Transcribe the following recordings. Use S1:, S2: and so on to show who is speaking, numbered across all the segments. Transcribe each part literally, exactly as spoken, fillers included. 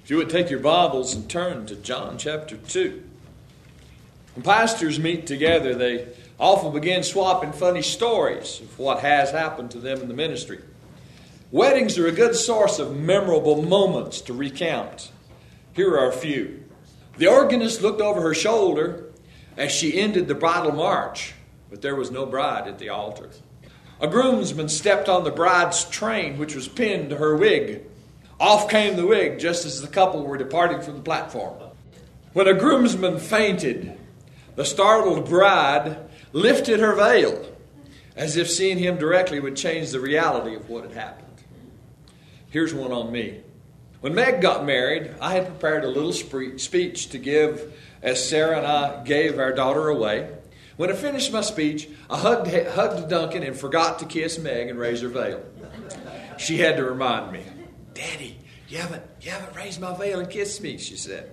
S1: If you would take your Bibles and turn to John chapter two. When pastors meet together, they often begin swapping funny stories of what has happened to them in the ministry. Weddings are a good source of memorable moments to recount. Here are a few. The organist looked over her shoulder as she ended the bridal march, but there was no bride at the altar. A groomsman stepped on the bride's train, which was pinned to her wig. Off came the wig just as the couple were departing from the platform. When a groomsman fainted, the startled bride lifted her veil, as if seeing him directly would change the reality of what had happened. Here's one on me. When Meg got married, I had prepared a little speech to give as Sarah and I gave our daughter away. When I finished my speech, I hugged, hugged Duncan and forgot to kiss Meg and raise her veil. She had to remind me. Daddy, you haven't, you haven't raised my veil and kissed me, she said.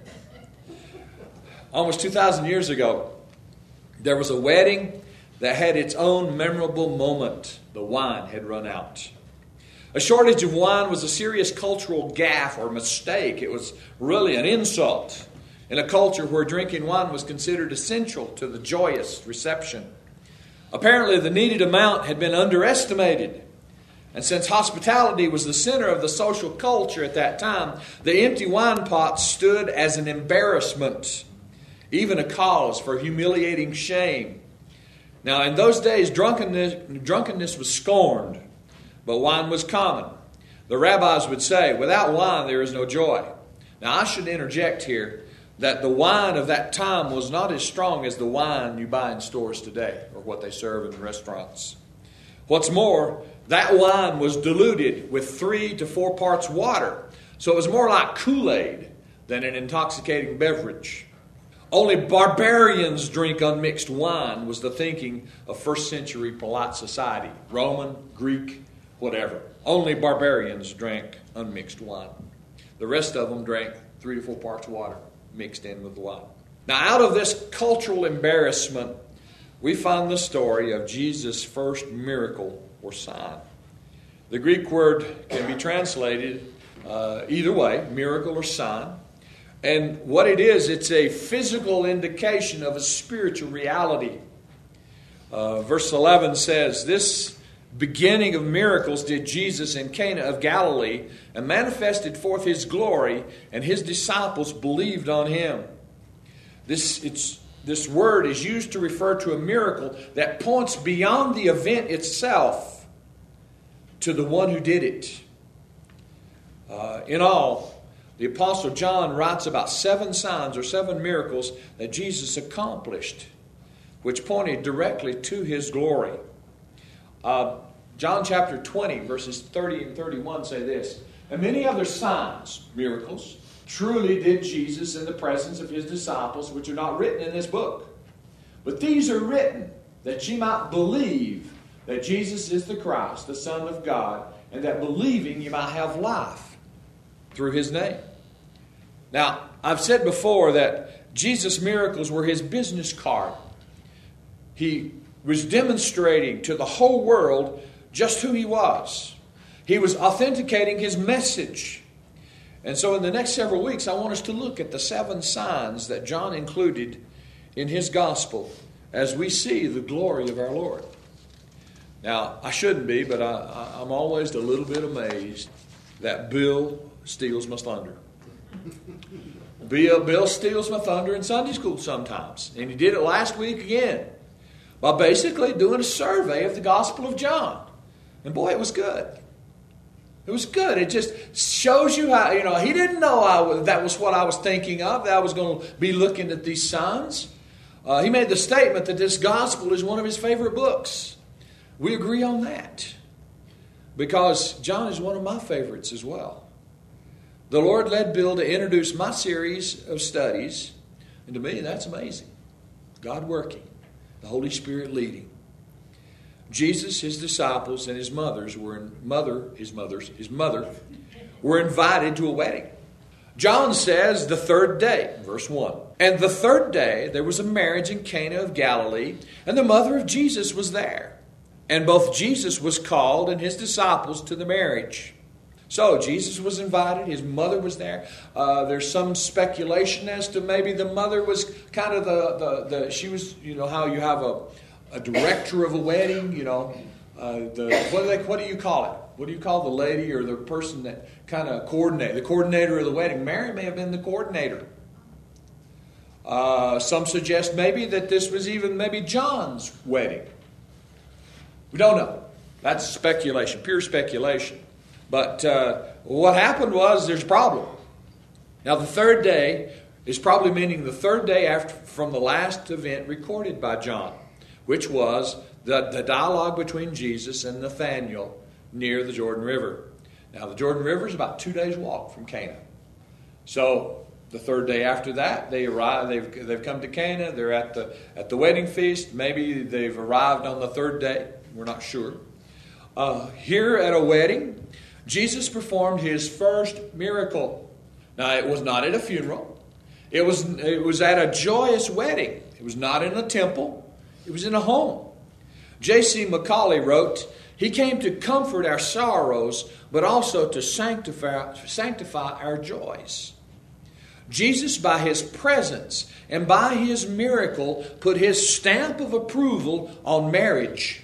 S1: Almost two thousand years ago, there was a wedding that had its own memorable moment. The wine had run out. A shortage of wine was a serious cultural gaffe or mistake. It was really an insult in a culture where drinking wine was considered essential to the joyous reception. Apparently, the needed amount had been underestimated. And since hospitality was the center of the social culture at that time, the empty wine pot stood as an embarrassment, even a cause for humiliating shame. Now, in those days, drunkenness, drunkenness was scorned, but wine was common. The rabbis would say, without wine, there is no joy. Now, I should interject here that the wine of that time was not as strong as the wine you buy in stores today or what they serve in restaurants. What's more, that wine was diluted with three to four parts water, so it was more like Kool-Aid than an intoxicating beverage. Only barbarians drink unmixed wine was the thinking of first century polite society. Roman, Greek, whatever. Only barbarians drank unmixed wine. The rest of them drank three to four parts water mixed in with the wine. Now, out of this cultural embarrassment, we find the story of Jesus' first miracle or sign. The Greek word can be translated uh, either way, miracle or sign. And what it is, it's a physical indication of a spiritual reality. Uh, verse eleven says, this beginning of miracles did Jesus in Cana of Galilee and manifested forth his glory, and his disciples believed on him. This, it's, this word is used to refer to a miracle that points beyond the event itself to the one who did it. Uh, in all, the Apostle John writes about seven signs or seven miracles that Jesus accomplished, which pointed directly to his glory. Uh, John chapter twenty, verses thirty and thirty-one say this, and many other signs, miracles, truly did Jesus in the presence of his disciples, which are not written in this book. But these are written that ye might believe that Jesus is the Christ, the Son of God, and that believing you might have life through his name. Now, I've said before that Jesus' miracles were his business card. He was demonstrating to the whole world just who he was. He was authenticating his message. And so in the next several weeks, I want us to look at the seven signs that John included in his gospel as we see the glory of our Lord. Now, I shouldn't be, but I, I'm always a little bit amazed that Bill steals my thunder. Bill, Bill steals my thunder in Sunday school sometimes. And he did it last week again by basically doing a survey of the Gospel of John. And boy, it was good. It was good. It just shows you how, you know, he didn't know I was, that was what I was thinking of, that I was going to be looking at these signs. Uh, he made the statement that this Gospel is one of his favorite books. We agree on that because John is one of my favorites as well. The Lord led Bill to introduce my series of studies, and to me, that's amazing. God working, the Holy Spirit leading. Jesus, his disciples, and his mothers were in, mother, his mothers, his mother were invited to a wedding. John says the third day, verse one. And the third day there was a marriage in Cana of Galilee, and the mother of Jesus was there. And both Jesus was called and his disciples to the marriage. So Jesus was invited. His mother was there. Uh, there's some speculation as to maybe the mother was kind of the, the, the she was, you know, how you have a, a director of a wedding, you know, uh, the what do, they, what do you call it? What do you call the lady or the person that kind of coordinate, the coordinator of the wedding? Mary may have been the coordinator. Uh, some suggest maybe that this was even maybe John's wedding. We don't know. That's speculation, pure speculation. But uh, what happened was there's a problem. Now the third day is probably meaning the third day after from the last event recorded by John, which was the, the dialogue between Jesus and Nathanael near the Jordan River. Now the Jordan River is about two days' walk from Cana. So the third day after that, they arrive. They've they've come to Cana. They're at the at the wedding feast. Maybe they've arrived on the third day. We're not sure. Uh, here at a wedding, Jesus performed his first miracle. Now, it was not at a funeral. It was, it was at a joyous wedding. It was not in a temple. It was in a home. J C Macaulay wrote, "He came to comfort our sorrows, but also to sanctify, sanctify our joys." Jesus, by his presence and by his miracle, put his stamp of approval on marriage.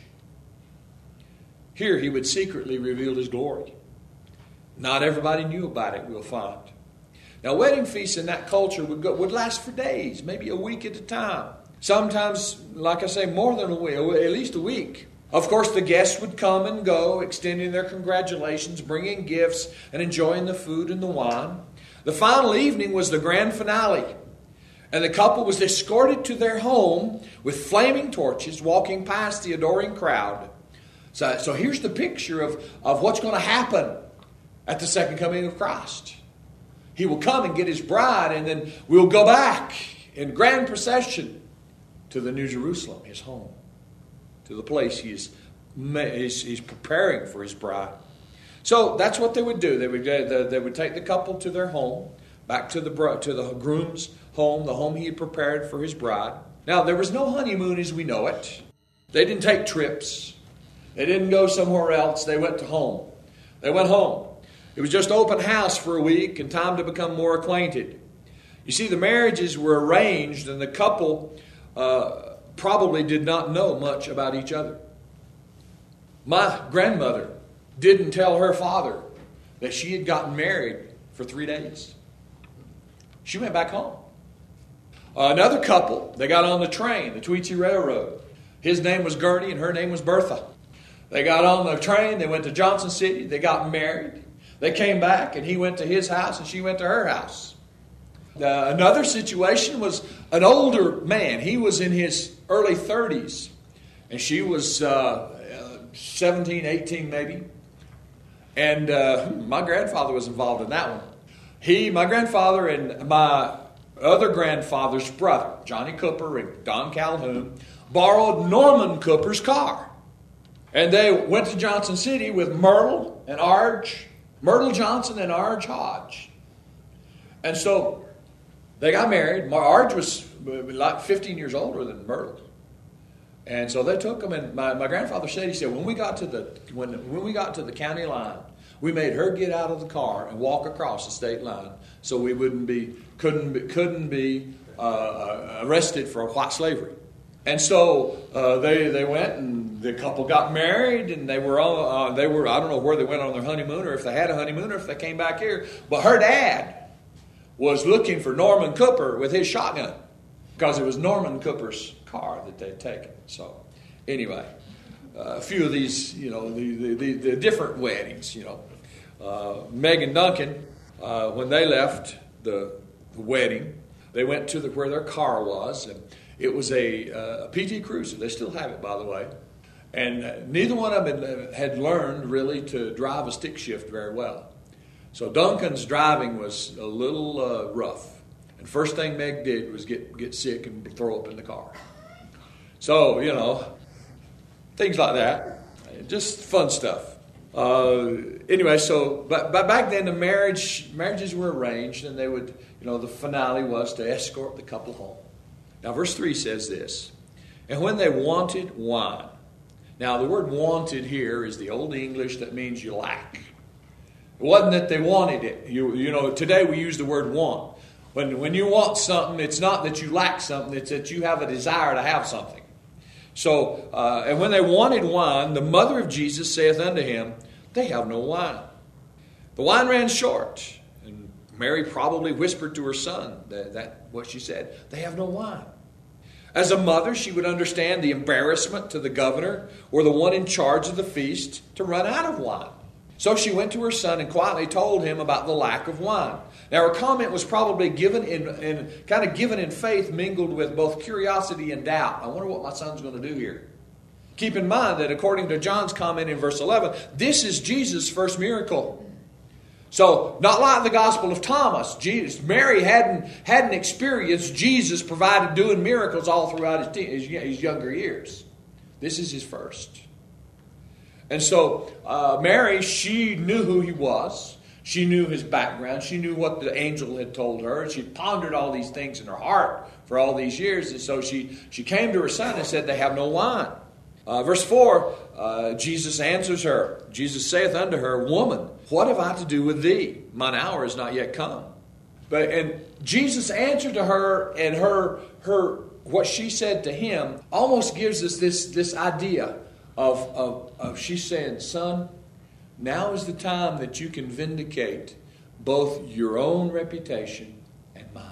S1: Here he would secretly reveal his glory. Not everybody knew about it, we'll find. Now, wedding feasts in that culture would go, would last for days, maybe a week at a time. Sometimes, like I say, more than a week, at least a week. Of course, the guests would come and go, extending their congratulations, bringing gifts, and enjoying the food and the wine. The final evening was the grand finale, and the couple was escorted to their home with flaming torches, walking past the adoring crowd. So, so here's the picture of, of what's going to happen at the second coming of Christ. He will come and get his bride, and then we'll go back in grand procession to the New Jerusalem, his home, to the place he is, he's, he's preparing for his bride. So that's what they would do. They would they would take the couple to their home, back to the to the groom's home, the home he had prepared for his bride. Now, there was no honeymoon as we know it. They didn't take trips. They didn't go somewhere else. They went to home. They went home. It was just open house for a week and time to become more acquainted. You see, the marriages were arranged, and the couple uh, probably did not know much about each other. My grandmother didn't tell her father that she had gotten married for three days. She went back home. Uh, another couple, they got on the train, the Tweetsie Railroad. His name was Gertie and her name was Bertha. They got on the train, they went to Johnson City, they got married. They came back and he went to his house and she went to her house. Uh, another situation was an older man. He was in his early thirties and she was uh, seventeen, eighteen maybe. And uh, my grandfather was involved in that one. He, my grandfather and my other grandfather's brother, Johnny Cooper and Don Calhoun, borrowed Norman Cooper's car. And they went to Johnson City with Myrtle and Arge, Myrtle Johnson and Arge Hodge. And so they got married. Arge was like fifteen years older than Myrtle. And so they took them, and my, my grandfather said, he said, when we got to the when when we got to the county line, we made her get out of the car and walk across the state line so we wouldn't be couldn't be, couldn't be uh, arrested for white slavery. And so uh, they they went, and the couple got married, and they were on, uh, they were I don't know where they went on their honeymoon, or if they had a honeymoon, or if they came back here. But her dad was looking for Norman Cooper with his shotgun, because it was Norman Cooper's car that they'd taken. So anyway, uh, a few of these, you know, the the, the, the different weddings, you know. Uh, Meg and Duncan, uh, when they left the, the wedding, they went to the, where their car was, and it was a, uh, a P T Cruiser. They still have it, by the way. And uh, neither one of them had, had learned really to drive a stick shift very well. So Duncan's driving was a little uh, rough. And first thing Meg did was get, get sick and throw up in the car. So, you know, things like that. Just fun stuff. Uh, anyway, so but, but back then the marriage marriages were arranged, and they would, you know, the finale was to escort the couple home. Now, verse three says this, and when they wanted wine. Now, the word wanted here is the Old English that means you lack. It wasn't that they wanted it. You, you know, today we use the word want. When, when you want something, it's not that you lack something, it's that you have a desire to have something. So, uh, and when they wanted wine, the mother of Jesus saith unto him, they have no wine. The wine ran short. And Mary probably whispered to her son that, that what she said, they have no wine. As a mother, she would understand the embarrassment to the governor or the one in charge of the feast to run out of wine. So she went to her son and quietly told him about the lack of wine. Now her comment was probably given in, in kind of given in faith, mingled with both curiosity and doubt. I wonder what my son's going to do here. Keep in mind that according to John's comment in verse eleven, this is Jesus' first miracle. So, not like the Gospel of Thomas, Jesus, Mary hadn't, hadn't experienced Jesus provided doing miracles all throughout his, his, his younger years. This is his first. And so, uh, Mary, she knew who he was. She knew his background. She knew what the angel had told her. She pondered all these things in her heart for all these years. And so she, she came to her son and said, they have no wine. Uh, verse four, uh, Jesus answers her. Jesus saith unto her, woman, what have I to do with thee? Mine hour is not yet come. But and Jesus answered to her, and her her what she said to him almost gives us this, this idea of, of, of she's saying, son, now is the time that you can vindicate both your own reputation and mine.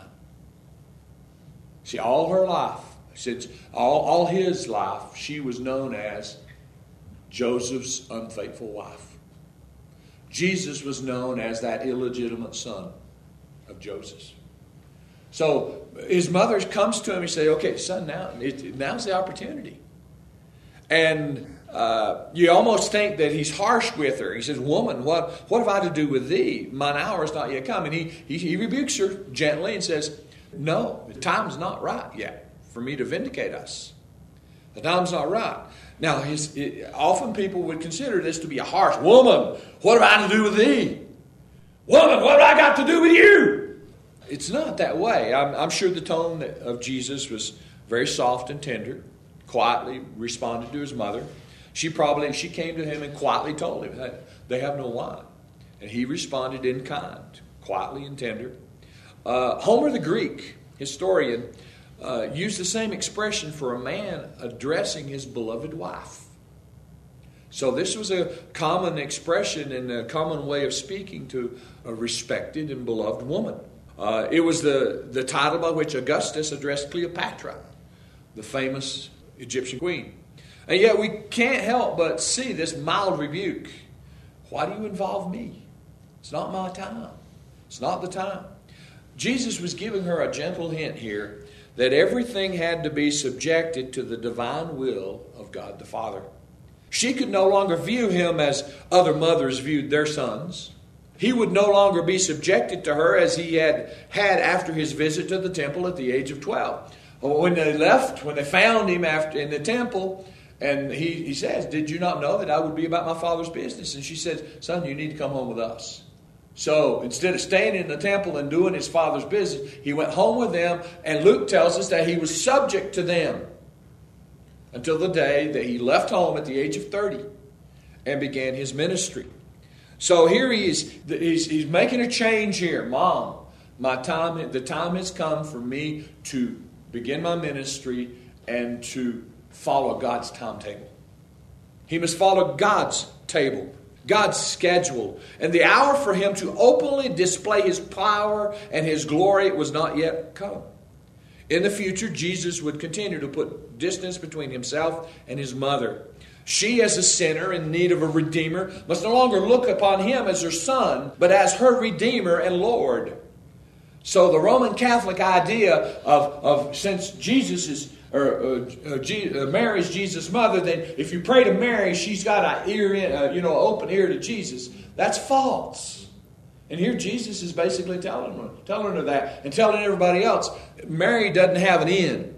S1: See, all her life, since all, all his life, she was known as Joseph's unfaithful wife. Jesus was known as that illegitimate son of Joseph. So his mother comes to him and says, okay, son, now it, now's the opportunity. And uh, you almost think that he's harsh with her. He says, woman, what, what have I to do with thee? Mine hour is not yet come. And he, he, he rebukes her gently and says, no, the time's not right yet for me to vindicate us. The time's not right. Now, his, it, often people would consider this to be a harsh, woman, what have I to do with thee? Woman, what have I got to do with you? It's not that way. I'm, I'm sure the tone of Jesus was very soft and tender, quietly responded to his mother. She probably, she came to him and quietly told him, hey, they have no wine. And he responded in kind, quietly and tender. Uh, Homer the Greek historian Uh, used the same expression for a man addressing his beloved wife. So this was a common expression and a common way of speaking to a respected and beloved woman. Uh, it was the, the title by which Augustus addressed Cleopatra, the famous Egyptian queen. And yet we can't help but see this mild rebuke. Why do you involve me? It's not my time. It's not the time. Jesus was giving her a gentle hint here that everything had to be subjected to the divine will of God the Father. She could no longer view him as other mothers viewed their sons. He would no longer be subjected to her as he had had after his visit to the temple at the age of twelve. When they left, when they found him after in the temple, and he, he says, did you not know that I would be about my Father's business? And she says, son, you need to come home with us. So instead of staying in the temple and doing his Father's business, he went home with them, and Luke tells us that he was subject to them until the day that he left home at the age of thirty and began his ministry. So here he is, he's, he's making a change here. Mom, my time, the time has come for me to begin my ministry and to follow God's timetable. He must follow God's table, God's schedule. And the hour for him to openly display his power and his glory was not yet come. In the future, Jesus would continue to put distance between himself and his mother. She, as a sinner in need of a Redeemer, must no longer look upon him as her son, but as her Redeemer and Lord. So the Roman Catholic idea of, of since Jesus is or uh, uh, G, uh, Mary's Jesus' mother, then if you pray to Mary, she's got an ear in, uh, you know, open ear to Jesus. That's false. And here Jesus is basically telling her, telling her that, and telling everybody else, Mary doesn't have an in.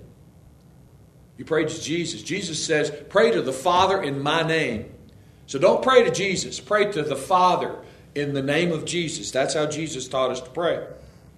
S1: You pray to Jesus. Jesus says, pray to the Father in my name. So don't pray to Jesus. Pray to the Father in the name of Jesus. That's how Jesus taught us to pray.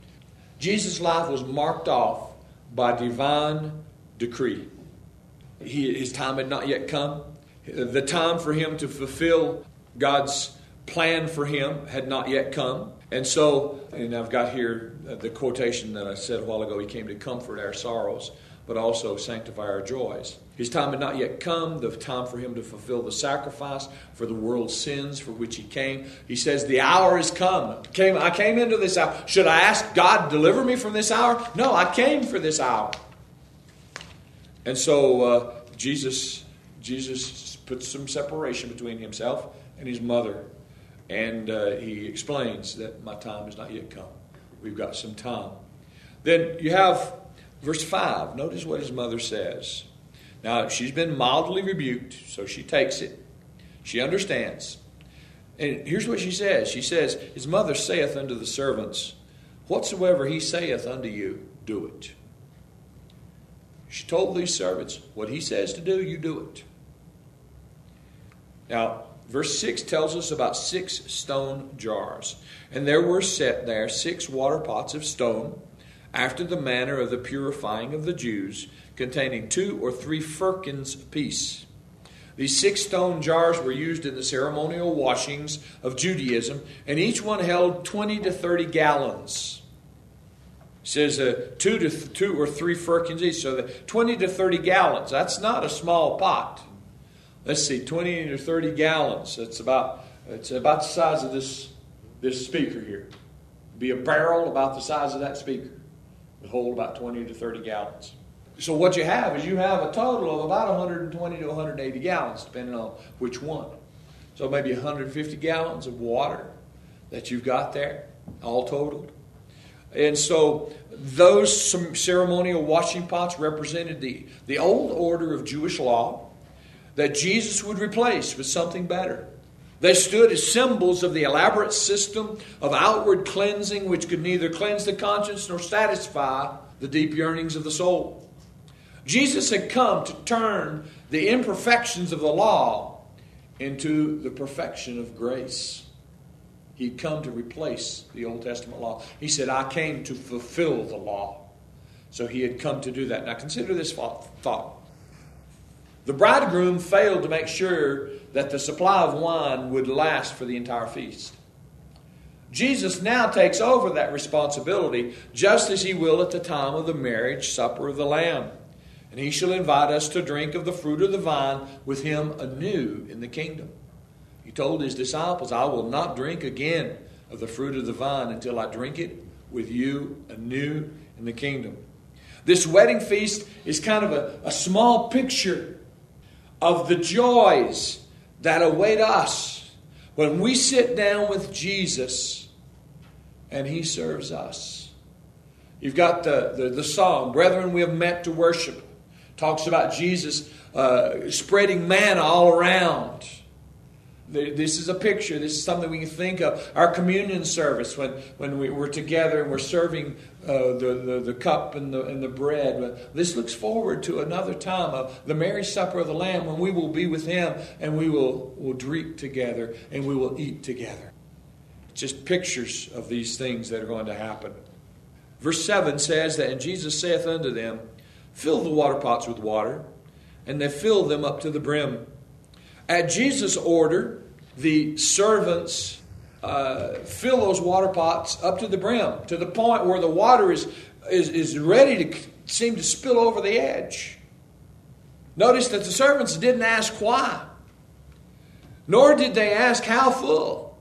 S1: Jesus' life was marked off by divine decree. He, his time had not yet come. The time for him to fulfill God's plan for him had not yet come. And so, and I've got here the quotation that I said a while ago, he came to comfort our sorrows, but also sanctify our joys. His time had not yet come, the time for him to fulfill the sacrifice for the world's sins for which he came. He says, the hour has come. Came, I came into this hour. Should I ask God, deliver me from this hour? No, I came for this hour. And so uh, Jesus, Jesus puts some separation between himself and his mother. And uh, he explains that my time has not yet come. We've got some time. Then you have verse five. Notice what his mother says. Now, she's been mildly rebuked, so she takes it. She understands. And here's what she says. She says, his mother saith unto the servants, whatsoever he saith unto you, do it. She told these servants, what he says to do, you do it. Now, verse six tells us about six stone jars. And there were set there six water pots of stone, after the manner of the purifying of the Jews, containing two or three firkins apiece. These six stone jars were used in the ceremonial washings of Judaism, and each one held twenty to thirty gallons. It says uh, two to th- two or three firkins each, so that twenty to thirty gallons. That's not a small pot. Let's see, twenty to thirty gallons. It's about it's about the size of this this speaker here. It'd be a barrel about the size of that speaker. It hold about twenty to thirty gallons. So what you have is you have a total of about one hundred twenty to one hundred eighty gallons, depending on which one. So maybe one hundred fifty gallons of water that you've got there, all totaled. And so those ceremonial washing pots represented the, the old order of Jewish law that Jesus would replace with something better. They stood as symbols of the elaborate system of outward cleansing which could neither cleanse the conscience nor satisfy the deep yearnings of the soul. Jesus had come to turn the imperfections of the law into the perfection of grace. He'd come to replace the Old Testament law. He said, I came to fulfill the law. So he had come to do that. Now consider this thought. The bridegroom failed to make sure that the supply of wine would last for the entire feast. Jesus now takes over that responsibility, just as he will at the time of the marriage supper of the Lamb. And he shall invite us to drink of the fruit of the vine with him anew in the kingdom. He told his disciples, I will not drink again of the fruit of the vine until I drink it with you anew in the kingdom. This wedding feast is kind of a, a small picture of the joys that await us when we sit down with Jesus and he serves us. You've got the, the, the song, Brethren, we have met to worship. Talks about Jesus uh, spreading manna all around. This is a picture. This is something we can think of. Our communion service, when, when we, we're together and we're serving uh, the, the, the cup and the, and the bread. This looks forward to another time of the marriage supper of the Lamb, when we will be with him and we will, will drink together and we will eat together. Just pictures of these things that are going to happen. Verse seven says that, and Jesus saith unto them, fill the water pots with water. And they filled them up to the brim. At Jesus' order, the servants uh, fill those water pots up to the brim, to the point where the water is, is, is ready to seem to spill over the edge. Notice that the servants didn't ask why, nor did they ask how full.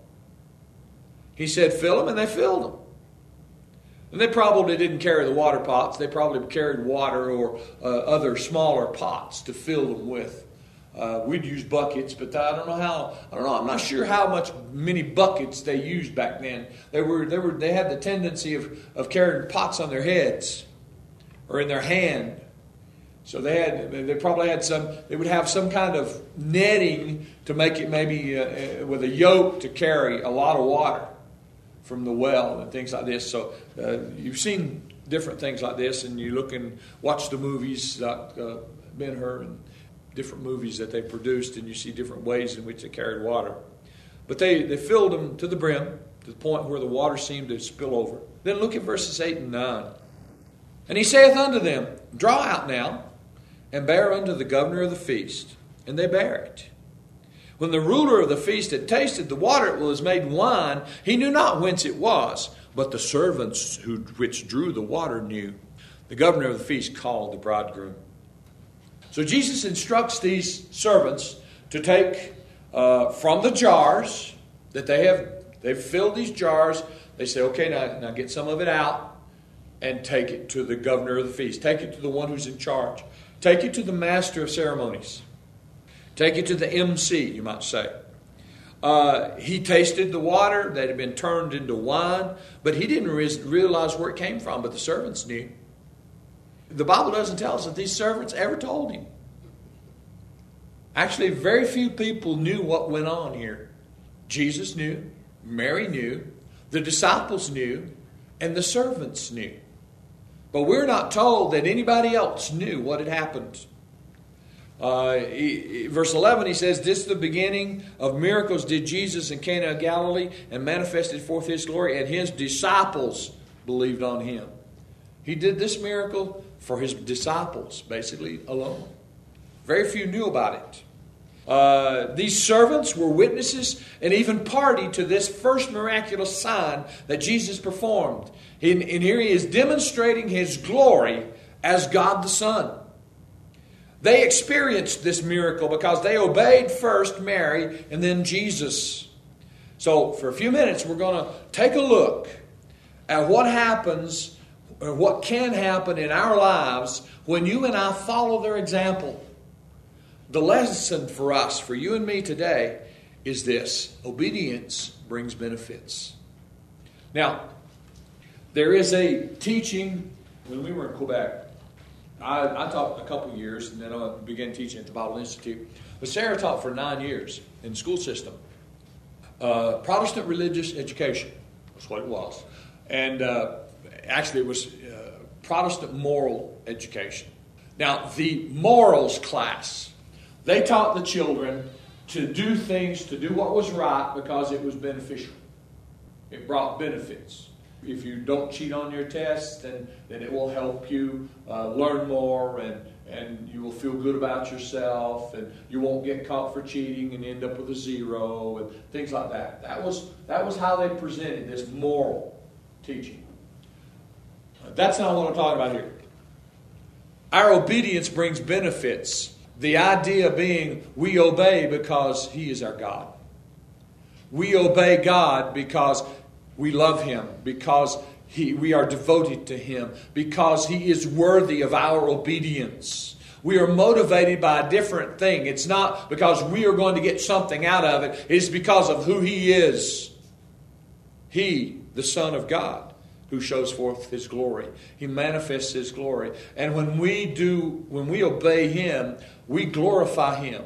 S1: He said, fill them, and they filled them. And they probably didn't carry the water pots. They probably carried water or uh, other smaller pots to fill them with. Uh, we'd use buckets, but I don't know how. I don't know. I'm not sure how much many buckets they used back then. They were they were they had the tendency of of carrying pots on their heads or in their hand. So they had they probably had some. They would have some kind of netting to make it maybe uh, with a yoke to carry a lot of water from the well and things like this. So uh, you've seen different things like this, and you look and watch the movies like uh, Ben-Hur and different movies that they produced, and you see different ways in which they carried water. But they, they filled them to the brim, to the point where the water seemed to spill over. Then look at verses eight and nine. And he saith unto them, draw out now, and bear unto the governor of the feast. And they bear it. When the ruler of the feast had tasted the water that was made wine, he knew not whence it was, but the servants who, which drew the water knew. The governor of the feast called the bridegroom. So Jesus instructs these servants to take uh, from the jars that they have, they've filled these jars. They say, okay, now, now get some of it out and take it to the governor of the feast. Take it to the one who's in charge. Take it to the master of ceremonies. Take it to the M C, you might say. Uh, he tasted the water that had been turned into wine, but he didn't re- realize where it came from, but the servants knew. The Bible doesn't tell us that these servants ever told him. Actually, very few people knew what went on here. Jesus knew, Mary knew, the disciples knew, and the servants knew. But we're not told that anybody else knew what had happened. Uh, he, verse eleven, he says, "This is the beginning of miracles did Jesus in Cana of Galilee, and manifested forth his glory, and his disciples believed on him." He did this miracle for his disciples, basically alone. Very few knew about it. Uh, these servants were witnesses and even party to this first miraculous sign that Jesus performed. And, and here he is demonstrating his glory as God the Son. They experienced this miracle because they obeyed first Mary and then Jesus. So for a few minutes we're going to take a look at what happens, or what can happen in our lives when you and I follow their example. The lesson for us, for you and me today, is this: obedience brings benefits. Now, there is a teaching. When we were in Quebec, I, I taught a couple of years, and then I began teaching at the Bible Institute. But Sarah taught for nine years in the school system. Uh, Protestant religious education. That's what it was. And uh, actually it was uh, Protestant moral education. Now, the morals class, they taught the children to do things, to do what was right because it was beneficial. It brought benefits. If you don't cheat on your tests, then, then it will help you uh, learn more, and, and you will feel good about yourself, and you won't get caught for cheating and end up with a zero and things like that. That was, that was how they presented this moral teaching. That's not what I'm talking about here. Our obedience brings benefits. The idea being we obey because He is our God. We obey God because we love Him, because he, we are devoted to Him, because He is worthy of our obedience. We are motivated by a different thing. It's not because we are going to get something out of it. It's because of who He is. He, the Son of God, who shows forth His glory. He manifests His glory. And when we do, when we obey Him, we glorify Him.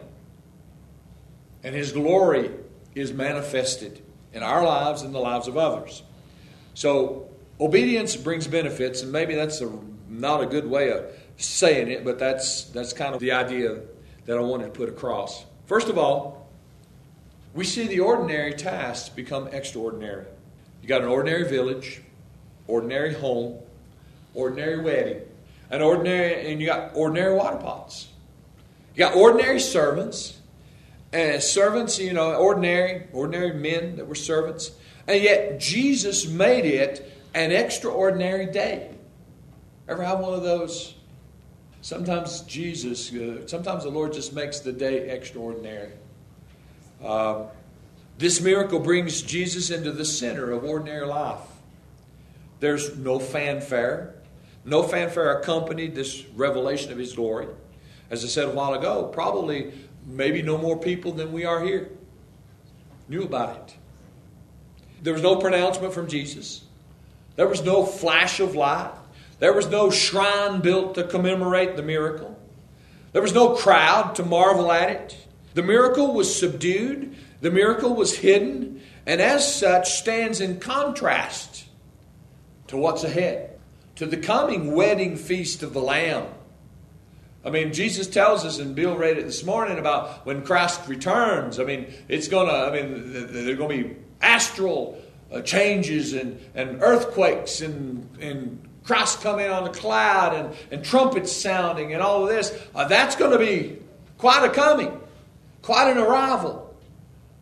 S1: And His glory is manifested in our lives and the lives of others. So, obedience brings benefits, and maybe that's a, not a good way of saying it, but that's that's kind of the idea that I wanted to put across. First of all, we see the ordinary tasks become extraordinary. You got an ordinary village, ordinary home, ordinary wedding, an ordinary, and you got ordinary water pots. You got ordinary servants. And servants, you know, ordinary, ordinary men that were servants. And yet Jesus made it an extraordinary day. Ever have one of those? Sometimes Jesus, uh, sometimes the Lord just makes the day extraordinary. Um, this miracle brings Jesus into the center of ordinary life. There's no fanfare. No fanfare accompanied this revelation of His glory. As I said a while ago, probably maybe no more people than we are here knew about it. There was no pronouncement from Jesus. There was no flash of light. There was no shrine built to commemorate the miracle. There was no crowd to marvel at it. The miracle was subdued. The miracle was hidden, and as such stands in contrast to what's ahead, to the coming wedding feast of the Lamb. I mean, Jesus tells us, and Bill read it this morning, about when Christ returns. I mean, it's going to, I mean, there are going to be astral uh, changes and, and earthquakes and, and Christ coming on the cloud and, and trumpets sounding and all of this. Uh, that's going to be quite a coming, quite an arrival.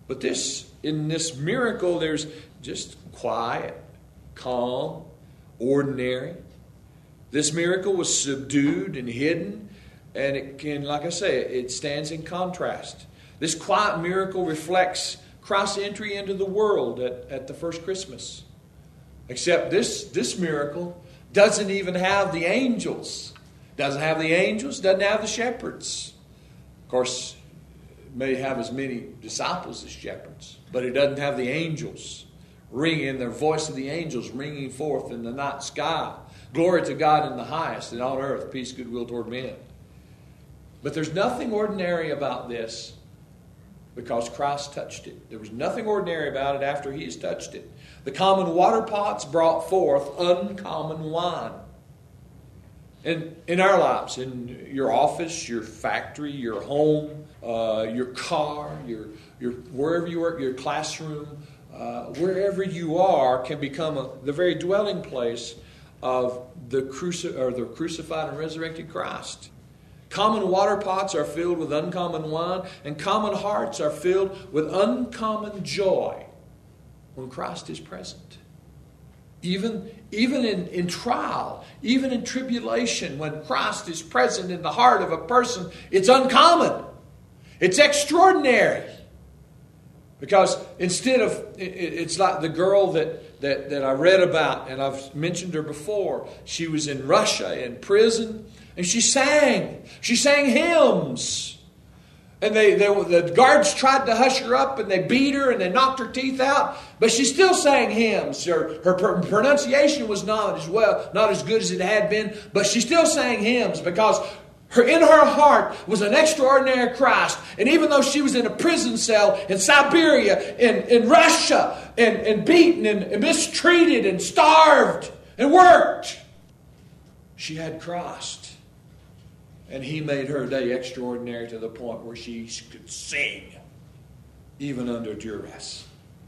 S1: But this, in this miracle, there's just quiet, calm, ordinary. This miracle was subdued and hidden, and it can, like I say, it stands in contrast. This quiet miracle reflects Christ's entry into the world at, at the first Christmas. Except this, this miracle doesn't even have the angels. Doesn't have the angels, doesn't have the shepherds. Of course, it may have as many disciples as shepherds, but it doesn't have the angels ringing, the voice of the angels ringing forth in the night sky. Glory to God in the highest, and on earth peace, goodwill toward men. But there's nothing ordinary about this because Christ touched it. There was nothing ordinary about it after He has touched it. The common water pots brought forth uncommon wine. In, in our lives, in your office, your factory, your home, uh, your car, your, your wherever you work, your classroom, uh, wherever you are can become a, the very dwelling place of the, cruci- or the crucified and resurrected Christ. Common water pots are filled with uncommon wine, and common hearts are filled with uncommon joy when Christ is present. Even, even in, in trial, even in tribulation, when Christ is present in the heart of a person, it's uncommon. It's extraordinary. Because instead of, it's like the girl that, that, that I read about, and I've mentioned her before. She was in Russia, in prison, and she sang. She sang hymns. And they, they the guards tried to hush her up, and they beat her, and they knocked her teeth out. But she still sang hymns. Her, her pronunciation was not as well, not as good as it had been, but she still sang hymns because her, in her heart was an extraordinary Christ. And even though she was in a prison cell in Siberia, in, in Russia, and, and beaten and, and mistreated and starved and worked, she had Christ. And He made her day extraordinary to the point where she could sing even under duress.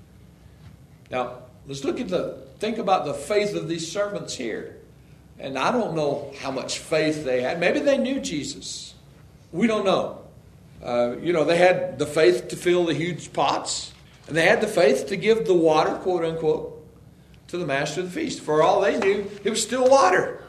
S1: Now, let's look at the, think about the faith of these servants here. And I don't know how much faith they had. Maybe they knew Jesus. We don't know. Uh, you know, they had the faith to fill the huge pots. And they had the faith to give the water, quote unquote, to the master of the feast. For all they knew, it was still water.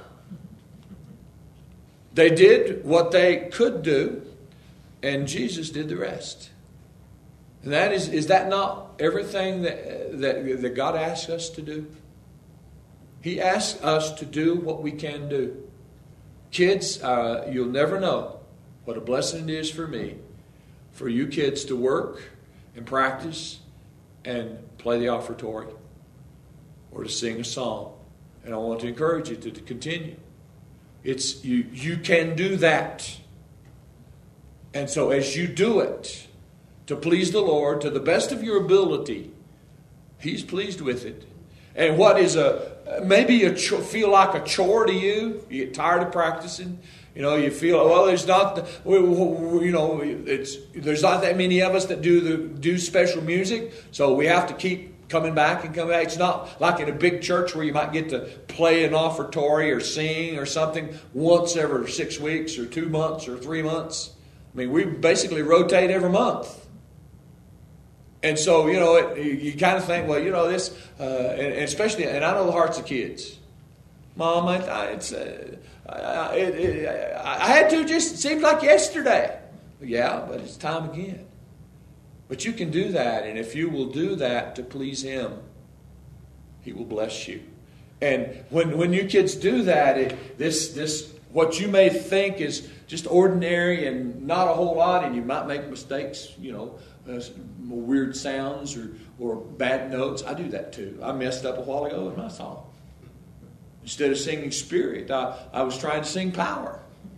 S1: They did what they could do, and Jesus did the rest. And that is, is that not everything that, that, that God asks us to do? He asks us to do what we can do. Kids, uh, you'll never know what a blessing it is for me, for you kids to work and practice and play the offertory or to sing a song. And I want to encourage you to, to continue. It's you, you can do that. And so as you do it, to please the Lord, to the best of your ability, He's pleased with it. And what is a maybe a cho- feel like a chore to you? You get tired of practicing. You know, you feel well. There's not, the, you know, it's there's not that many of us that do the do special music, so we have to keep coming back and coming back. It's not like in a big church where you might get to play an offertory or sing or something once every six weeks or two months or three months. I mean, we basically rotate every month. And so, you know, it, you kind of think, well, you know, this, uh, and, and especially, and I know the hearts of kids. Mom, I, I, it's, uh, I, it, it, I had to just, it seems like yesterday. Yeah, but it's time again. But you can do that, and if you will do that to please Him, He will bless you. And when when you kids do that, it, this this what you may think is just ordinary and not a whole lot, and you might make mistakes, you know, uh, weird sounds or or bad notes. I do that too. I messed up a while ago in my song. Instead of singing Spirit, I, I was trying to sing Power.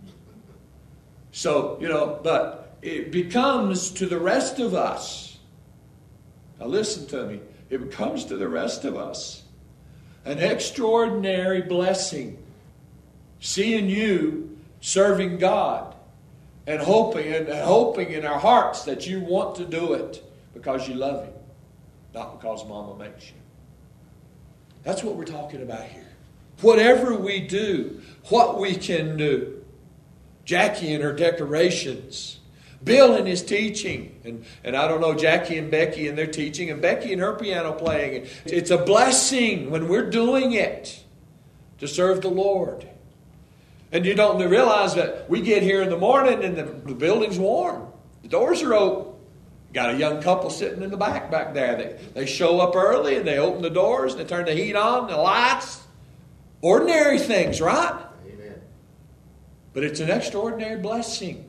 S1: So, you know, but it becomes to the rest of us. Now listen to me. It becomes to the rest of us an extraordinary blessing seeing you serving God and hoping and hoping in our hearts that you want to do it because you love Him, not because Mama makes you. That's what we're talking about here. Whatever we do, what we can do. Jackie and her decorations. Bill and his teaching. And, and I don't know, Jackie and Becky and their teaching. And Becky and her piano playing. It's a blessing when we're doing it to serve the Lord. And you don't realize that we get here in the morning and the, the building's warm. The doors are open. Got a young couple sitting in the back back there. They, they show up early and they open the doors and they turn the heat on, the lights. Ordinary things, right?
S2: Amen.
S1: But it's an extraordinary blessing.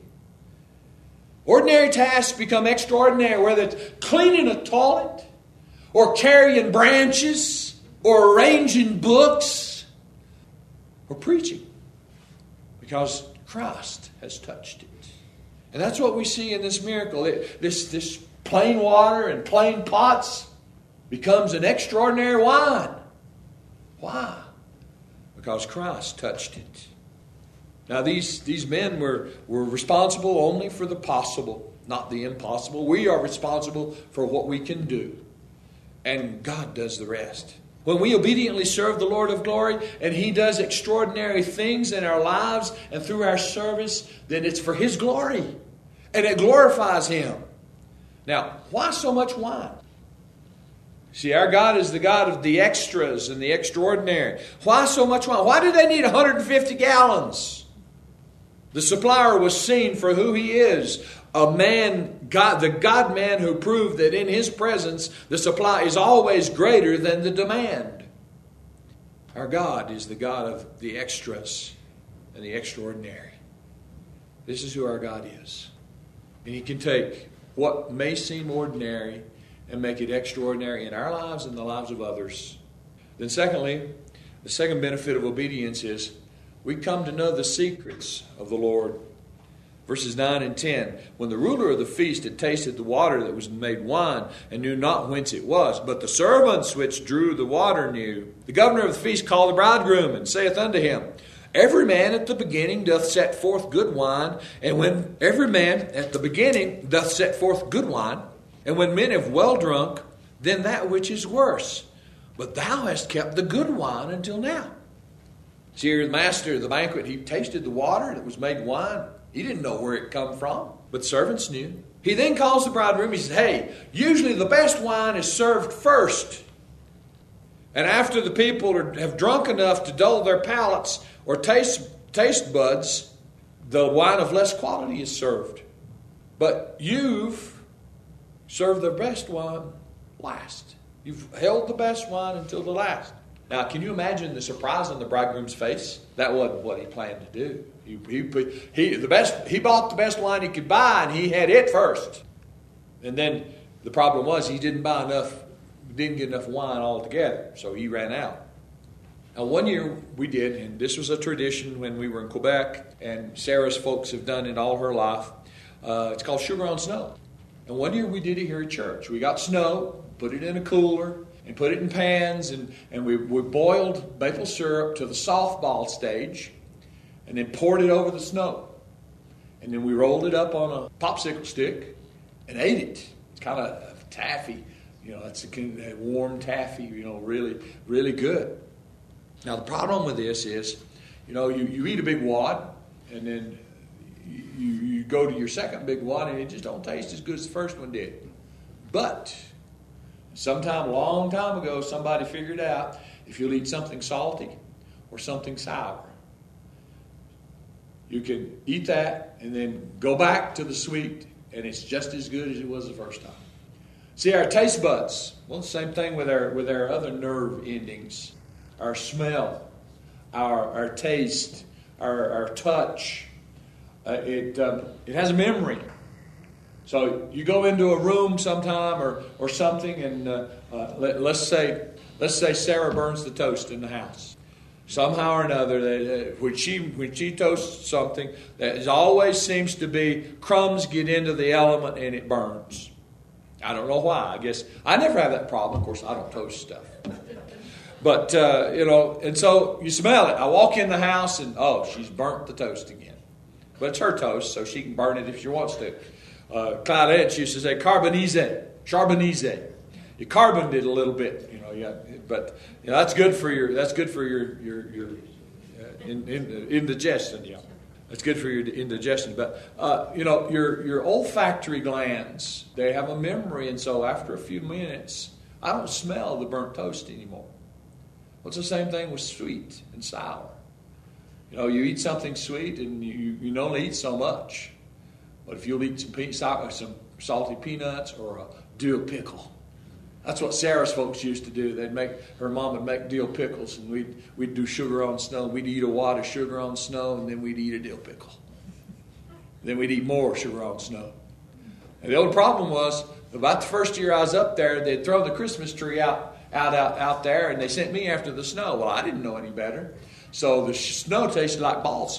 S1: Ordinary tasks become extraordinary, whether it's cleaning a toilet or carrying branches or arranging books or preaching. Because Christ has touched it. And that's what we see in this miracle. It, this, this plain water and plain pots becomes an extraordinary wine. Why? Because Christ touched it. Now these, these men were, were responsible only for the possible, not the impossible. We are responsible for what we can do. And God does the rest. When we obediently serve the Lord of glory and He does extraordinary things in our lives and through our service, then it's for His glory. And it glorifies Him. Now, why so much wine? See, our God is the God of the extras and the extraordinary. Why so much wine? Why did they need one hundred fifty gallons? The supplier was seen for who he is. A man, God, the God-man who proved that in His presence the supply is always greater than the demand. Our God is the God of the extras and the extraordinary. This is who our God is. And He can take what may seem ordinary and make it extraordinary in our lives and the lives of others. Then secondly, the second benefit of obedience is we come to know the secrets of the Lord. Verses nine and ten. When the ruler of the feast had tasted the water that was made wine, and knew not whence it was, but the servants which drew the water knew, the governor of the feast called the bridegroom, and saith unto him, Every man at the beginning doth set forth good wine, and when every man at the beginning doth set forth good wine, and when men have well drunk, then that which is worse. But thou hast kept the good wine until now. See, here the master of the banquet, he tasted the water that was made wine. He didn't know where it come from, but servants knew. He then calls the bridegroom. He says, hey, usually the best wine is served first. And after the people are, have drunk enough to dull their palates or taste, taste buds, the wine of less quality is served. But you've served the best wine last. You've held the best wine until the last. Now, can you imagine the surprise on the bridegroom's face? That wasn't what he planned to do. He, he, he, the best, he bought the best wine he could buy, and he had it first. And then the problem was he didn't buy enough, didn't get enough wine altogether, so he ran out. Now, one year we did, and this was a tradition when we were in Quebec, and Sarah's folks have done it all her life. Uh, it's called Sugar on Snow. And one year we did it here at church. We got snow, put it in a cooler, and put it in pans, and, and we, we boiled maple syrup to the softball stage, and then poured it over the snow. And then we rolled it up on a popsicle stick and ate it. It's kind of taffy. You know, it's a warm taffy, you know, really, really good. Now, the problem with this is, you know, you, you eat a big wad, and then you, you go to your second big wad, and it just don't taste as good as the first one did. But sometime, a long time ago, somebody figured out if you'll eat something salty or something sour, you can eat that and then go back to the sweet, and it's just as good as it was the first time. See, our taste buds, well, the same thing with our with our other nerve endings. Our smell, our our taste, our, our touch. Uh, it um, it has a memory. So you go into a room sometime or or something, and uh, uh, let, let's say let's say Sarah burns the toast in the house. Somehow or another, that, uh, when she when she toasts something, that always seems to be crumbs get into the element and it burns. I don't know why. I guess I never have that problem. Of course, I don't toast stuff. But, uh, you know, and so you smell it. I walk in the house and, oh, she's burnt the toast again. But it's her toast, so she can burn it if she wants to. Uh, Claudette used to say, carbonize, charbonize. You carboned it a little bit, you know. Yeah, but you know, that's good for your that's good for your your your uh, in, in, indigestion. Yeah. It's good for your indigestion. But, uh, you know, your, your olfactory glands, they have a memory. And so after a few minutes, I don't smell the burnt toast anymore. Well, it's the same thing with sweet and sour. You know, you eat something sweet and you, you can only eat so much. But if you'll eat some, pe- some salty peanuts or a dill pickle, that's what Sarah's folks used to do. They'd make, her mom would make dill pickles, and we'd, we'd do sugar on snow. We'd eat a wad of sugar on snow, and then we'd eat a dill pickle. Then we'd eat more sugar on snow. And the only problem was, about the first year I was up there, they'd throw the Christmas tree out, out, out, out there, and they sent me after the snow. Well, I didn't know any better. So the snow tasted like balsam.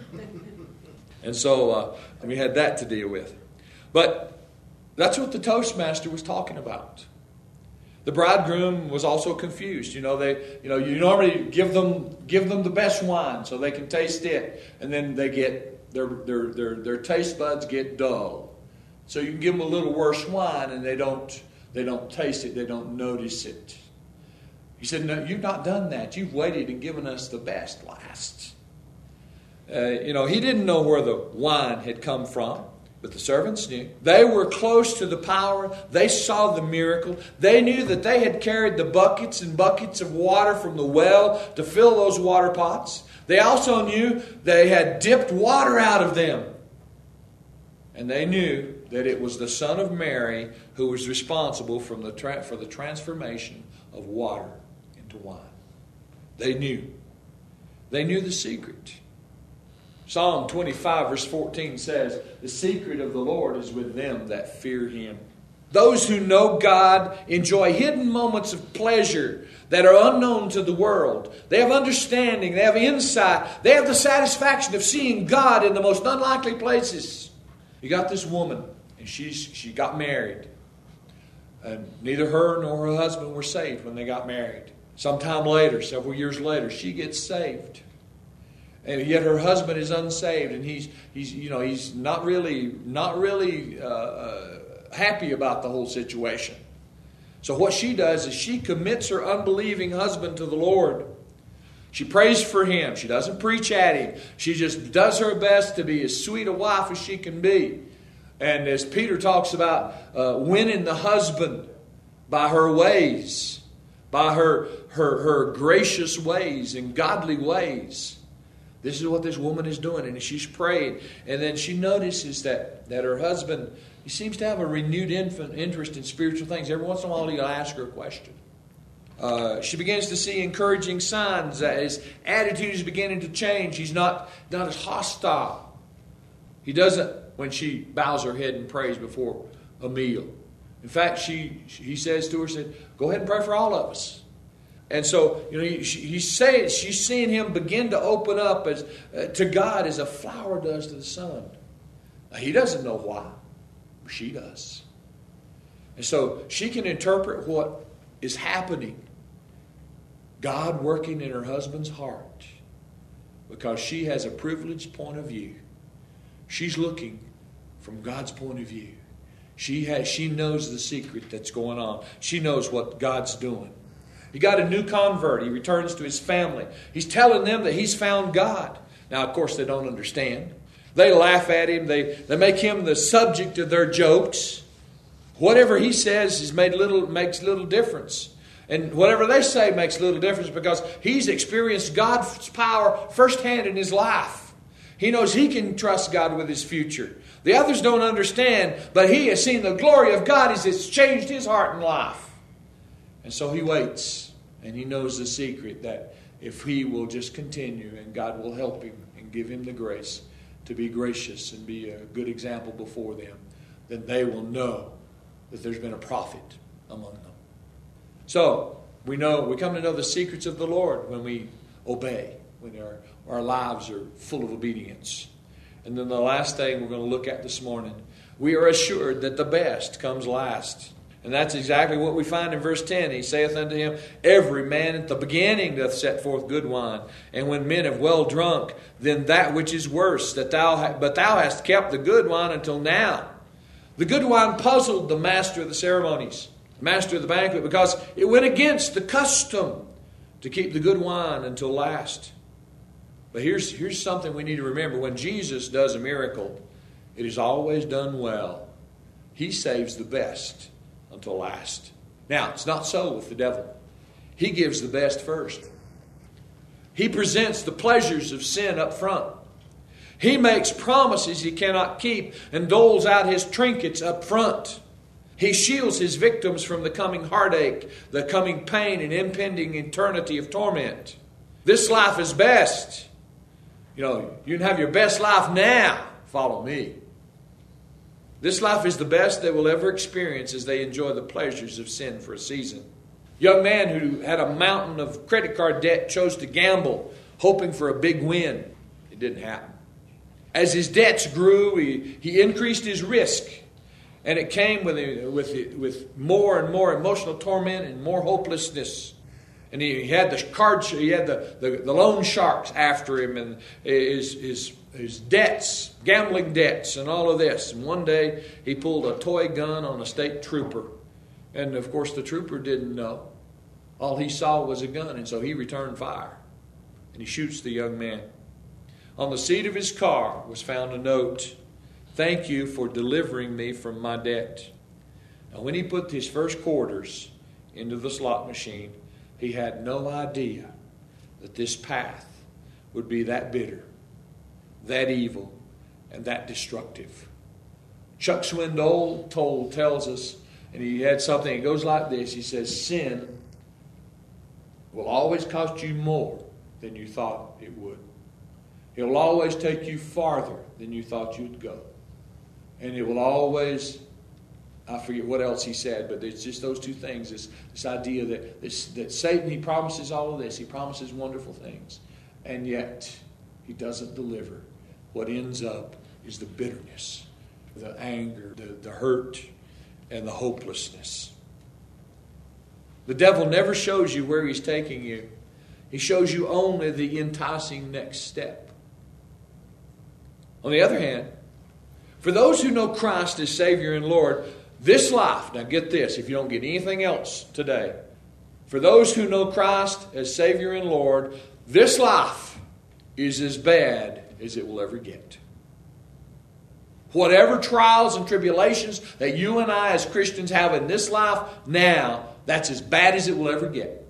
S1: And so uh, we had that to deal with. But that's what the Toastmaster was talking about. The bridegroom was also confused. You know, they, you know, you normally give them give them the best wine so they can taste it, and then they get their their their their taste buds get dull. So you can give them a little worse wine, and they don't they don't taste it, they don't notice it. He said, "No, you've not done that. You've waited and given us the best last." Uh, you know, he didn't know where the wine had come from. But the servants knew. They were close to the power. They saw the miracle. They knew that they had carried the buckets and buckets of water from the well to fill those water pots. They also knew they had dipped water out of them. And they knew that it was the Son of Mary who was responsible from the tra- for the transformation of water into wine. They knew. They knew the secret. Psalm twenty-five verse fourteen says, "The secret of the Lord is with them that fear Him." Those who know God enjoy hidden moments of pleasure that are unknown to the world. They have understanding. They have insight. They have the satisfaction of seeing God in the most unlikely places. You got this woman, and she's she got married. And neither her nor her husband were saved when they got married. Sometime later, several years later, she gets saved. And yet her husband is unsaved, and he's he's you know he's not really not really uh, uh, happy about the whole situation. So what she does is she commits her unbelieving husband to the Lord. She prays for him. She doesn't preach at him. She just does her best to be as sweet a wife as she can be. And as Peter talks about uh, winning the husband by her ways, by her her her gracious ways and godly ways. This is what this woman is doing, and she's praying. And then she notices that, that her husband, he seems to have a renewed infant interest in spiritual things. Every once in a while he'll ask her a question. Uh, she begins to see encouraging signs that his attitude is beginning to change. He's not, not as hostile. He doesn't, when she bows her head and prays before a meal. In fact, she he says to her, said, "Go ahead and pray for all of us." And so, you know, he, he's saying, she's seeing him begin to open up as uh, to God as a flower does to the sun. Now, he doesn't know why, but she does. And so she can interpret what is happening. God working in her husband's heart, because she has a privileged point of view. She's looking from God's point of view. She has, she knows the secret that's going on. She knows what God's doing. He got a new convert. He returns to his family. He's telling them that he's found God. Now, of course, they don't understand. They laugh at him. They, they make him the subject of their jokes. Whatever he says is made little makes little difference. And whatever they say makes little difference because he's experienced God's power firsthand in his life. He knows he can trust God with his future. The others don't understand, but he has seen the glory of God as it's changed his heart and life. And so he waits, and he knows the secret that if he will just continue and God will help him and give him the grace to be gracious and be a good example before them, then they will know that there's been a prophet among them. So we know we come to know the secrets of the Lord when we obey, when our, our lives are full of obedience. And then the last thing we're going to look at this morning, we are assured that the best comes last. And that's exactly what we find in verse ten. He saith unto him, "Every man at the beginning doth set forth good wine, and when men have well drunk, then that which is worse, that thou ha- but thou hast kept the good wine until now." The good wine puzzled the master of the ceremonies, master of the banquet, because it went against the custom to keep the good wine until last. But here's, here's something we need to remember. When Jesus does a miracle, it is always done well. He saves the best until last. Now, it's not so with the devil. He gives the best first. He presents the pleasures of sin up front. He makes promises he cannot keep and doles out his trinkets up front. He shields his victims from the coming heartache, the coming pain, and impending eternity of torment. This life is best. You know, you can have your best life now. Follow me. This life is the best they will ever experience as they enjoy the pleasures of sin for a season. Young man who had a mountain of credit card debt chose to gamble, hoping for a big win. It didn't happen. As his debts grew, he, he increased his risk. And it came with, with, with more and more emotional torment and more hopelessness. And he had the card, he had the, the, the loan sharks after him, and his, his, his debts, gambling debts, and all of this. And one day he pulled a toy gun on a state trooper. And of course the trooper didn't know. All he saw was a gun, and so he returned fire. And he shoots the young man. On the seat of his car was found a note. Thank you for delivering me from my debt. Now, when he put his first quarters into the slot machine, he had no idea that this path would be that bitter, that evil, and that destructive. Chuck Swindoll told, tells us, and he had something, it goes like this. He says, sin will always cost you more than you thought it would. It will always take you farther than you thought you'd go. And it will always, I forget what else he said, but it's just those two things. This, this idea that, this, that Satan, he promises all of this. He promises wonderful things. And yet, he doesn't deliver. What ends up is the bitterness, the anger, the, the hurt, and the hopelessness. The devil never shows you where he's taking you. He shows you only the enticing next step. On the other hand, for those who know Christ as Savior and Lord, this life, now get this, if you don't get anything else today, for those who know Christ as Savior and Lord, this life is as bad as it will ever get. Whatever trials and tribulations that you and I as Christians have in this life now, that's as bad as it will ever get.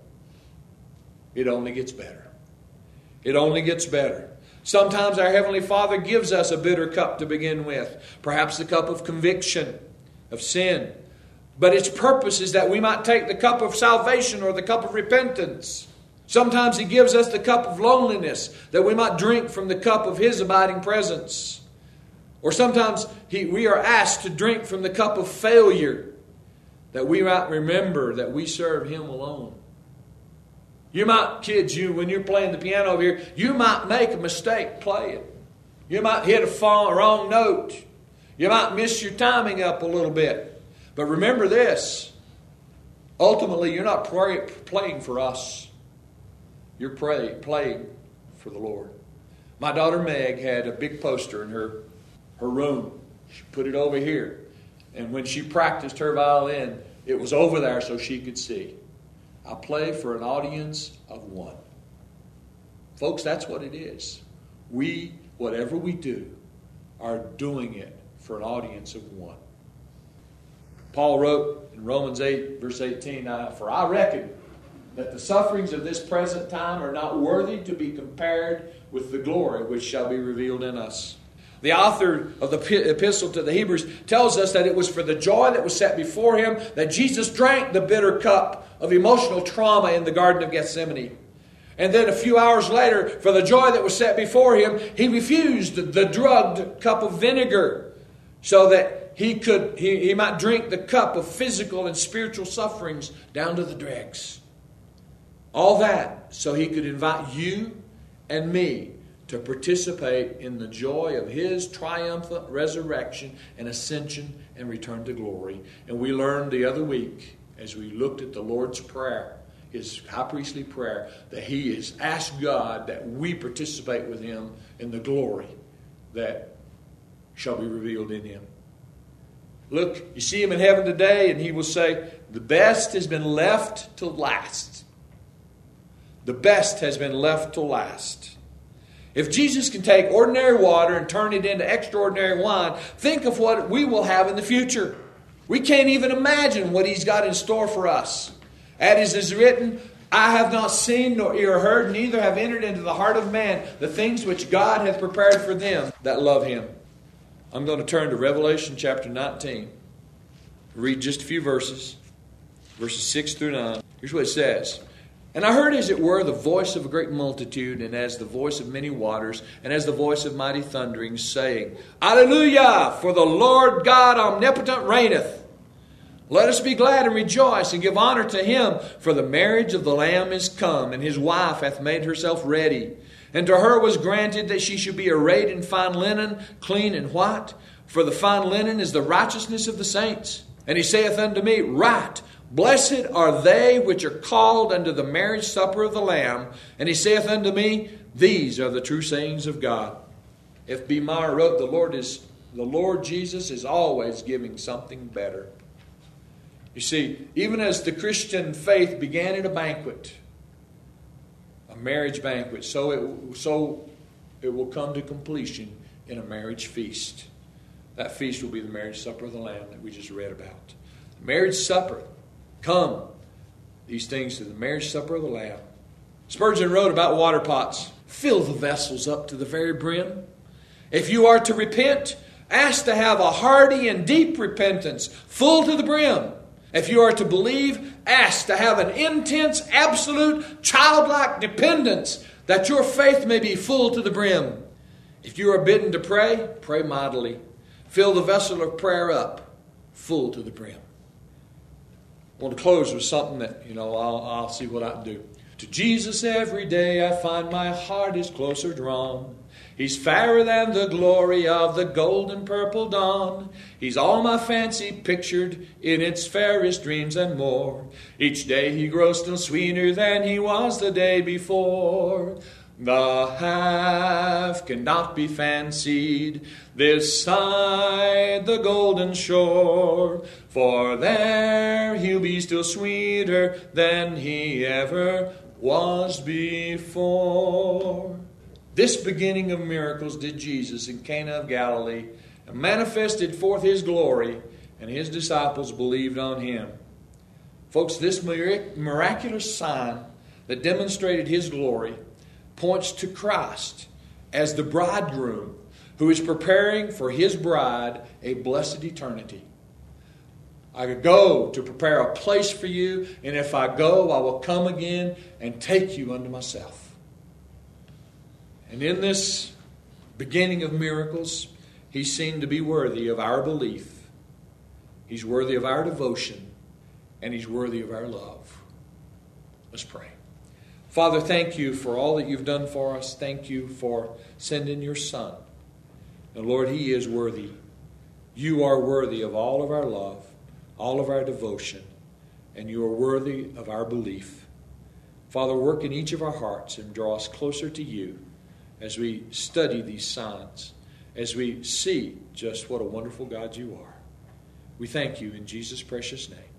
S1: It only gets better. It only gets better. Sometimes our Heavenly Father gives us a bitter cup to begin with. Perhaps the cup of conviction, of sin. But its purpose is that we might take the cup of salvation or the cup of repentance. Sometimes He gives us the cup of loneliness, that we might drink from the cup of His abiding presence. Or sometimes he, we are asked to drink from the cup of failure, that we might remember that we serve Him alone. You might, kids, you when you're playing the piano over here, you might make a mistake playing. You might hit a fall, wrong note. You might miss your timing up a little bit. But remember this. Ultimately, you're not pray, playing for us. You're pray, playing for the Lord. My daughter Meg had a big poster in her, her room. She put it over here. And when she practiced her violin, it was over there so she could see. I play for an audience of one. Folks, that's what it is. We, whatever we do, are doing it for an audience of one. Paul wrote in Romans eight, verse eighteen, for I reckon that the sufferings of this present time are not worthy to be compared with the glory which shall be revealed in us. The author of the epistle to the Hebrews tells us that it was for the joy that was set before him that Jesus drank the bitter cup of emotional trauma in the Garden of Gethsemane. And then a few hours later, for the joy that was set before him, he refused the drugged cup of vinegar so that he could he, he might drink the cup of physical and spiritual sufferings down to the dregs. All that so he could invite you and me to participate in the joy of His triumphant resurrection and ascension and return to glory. And we learned the other week, as we looked at the Lord's Prayer, His high priestly prayer, that He has asked God that we participate with Him in the glory that shall be revealed in Him. Look, you see Him in heaven today, and He will say, the best has been left till last. The best has been left till last. If Jesus can take ordinary water and turn it into extraordinary wine, think of what we will have in the future. We can't even imagine what He's got in store for us. As is written, I have not seen nor ear heard, neither have entered into the heart of man the things which God hath prepared for them that love Him. I'm going to turn to Revelation chapter nineteen. Read just a few verses. Verses six through nine. Here's what it says. And I heard as it were the voice of a great multitude, and as the voice of many waters, and as the voice of mighty thunderings, saying, Alleluia! For the Lord God omnipotent reigneth. Let us be glad and rejoice and give honor to Him, for the marriage of the Lamb is come, and His wife hath made herself ready. And to her was granted that she should be arrayed in fine linen, clean and white, for the fine linen is the righteousness of the saints. And He saith unto me, Right, blessed are they which are called unto the marriage supper of the Lamb. And He saith unto me, These are the true sayings of God. F B Meyer wrote, the Lord is the Lord Jesus is always giving something better. You see, even as the Christian faith began at a banquet, a marriage banquet, so it, so it will come to completion in a marriage feast. That feast will be the marriage supper of the Lamb that we just read about. The marriage supper. Come, these things to the marriage supper of the Lamb. Spurgeon wrote about water pots. Fill the vessels up to the very brim. If you are to repent, ask to have a hearty and deep repentance, full to the brim. If you are to believe, ask to have an intense, absolute, childlike dependence, that your faith may be full to the brim. If you are bidden to pray, pray mightily. Fill the vessel of prayer up, full to the brim. I want to close with something that, you know, I'll, I'll see what I can do. To Jesus every day I find my heart is closer drawn. He's fairer than the glory of the golden purple dawn. He's all my fancy pictured in its fairest dreams and more. Each day He grows still sweeter than He was the day before. The half cannot be fancied this side the golden shore, for there He'll be still sweeter than He ever was before. This beginning of miracles did Jesus in Cana of Galilee, and manifested forth His glory, and His disciples believed on Him. Folks, this miraculous sign that demonstrated His glory points to Christ as the bridegroom who is preparing for His bride a blessed eternity. I go to prepare a place for you, and if I go, I will come again and take you unto myself. And in this beginning of miracles, He's seen to be worthy of our belief. He's worthy of our devotion, and He's worthy of our love. Let's pray. Father, thank You for all that You've done for us. Thank You for sending Your Son. And Lord, He is worthy. You are worthy of all of our love, all of our devotion, and You are worthy of our belief. Father, work in each of our hearts and draw us closer to You as we study these signs, as we see just what a wonderful God You are. We thank You in Jesus' precious name.